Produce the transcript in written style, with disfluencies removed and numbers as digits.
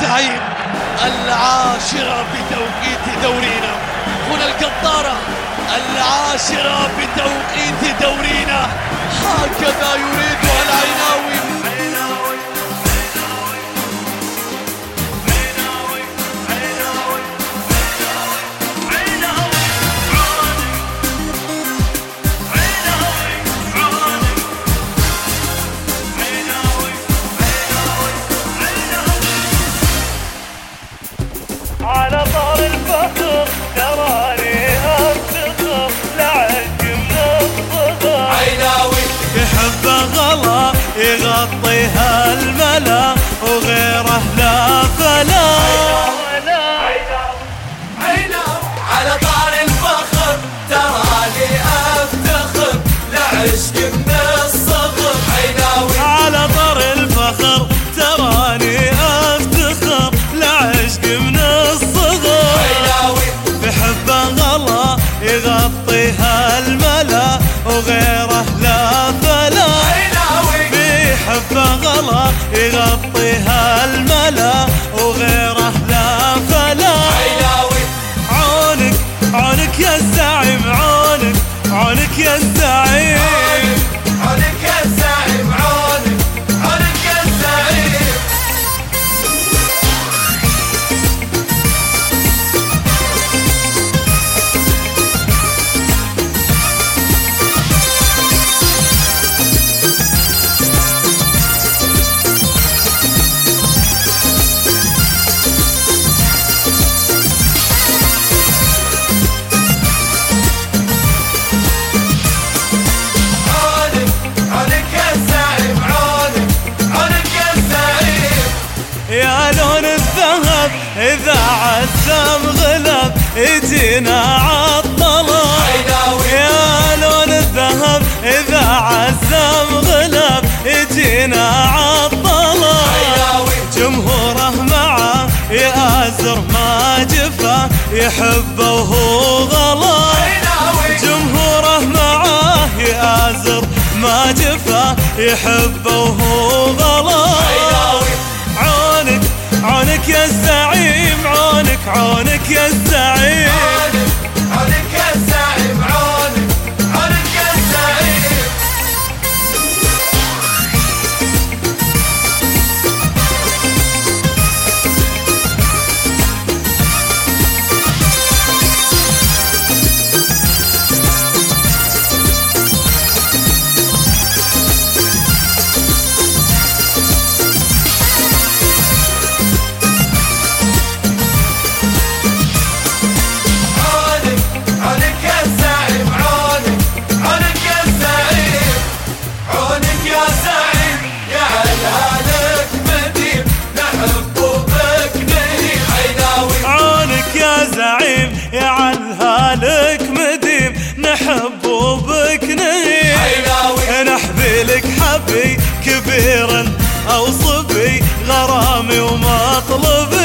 الزعيم، العاشرة بتوقيت دورينا. هنا القنطرة، العاشرة بتوقيت دورينا. هكذا يريدها العيناوي. على طار الفخر تراني افتخر لعشق من الصغر. عيناوي يحبه غلا يغطيها الملا وغيره لا فلا. على طار الفخر تراني افتخر لعشق من الصغر. عيناوي على طار الفخر تراني افتخر لعشق من الصغر. عيناوي بحبه غلا يغطيها الملا وغيره لا فلا. عيناوي بحبه غلا يغطيها الملا وغيره لا فلا. عيناوي عونك عونك يا الزعيم، عونك عونك يا الزعيم. عونك يا الزعيم، عونك عونك يا الزعيم. يا لون الذهب إذا عزم غلب يجينا عالطلب. يا لون الذهب إذا عزم غلب يجينا عالطلب. جمهوره معه يآزر ما جفا يحبه وهو غلا. جمهوره معه يآزر ما جفا يحبه وهو غلا. عونك عونك يا الزعيم، عونك عونك يا الزعيم. عونك يا الزعيم، عونك عونك يا الزعيم. يعلها لك مديم نحب وبك نهيم. نحبي لك حبي كبيرا أو صبي غرامي ومطلبي.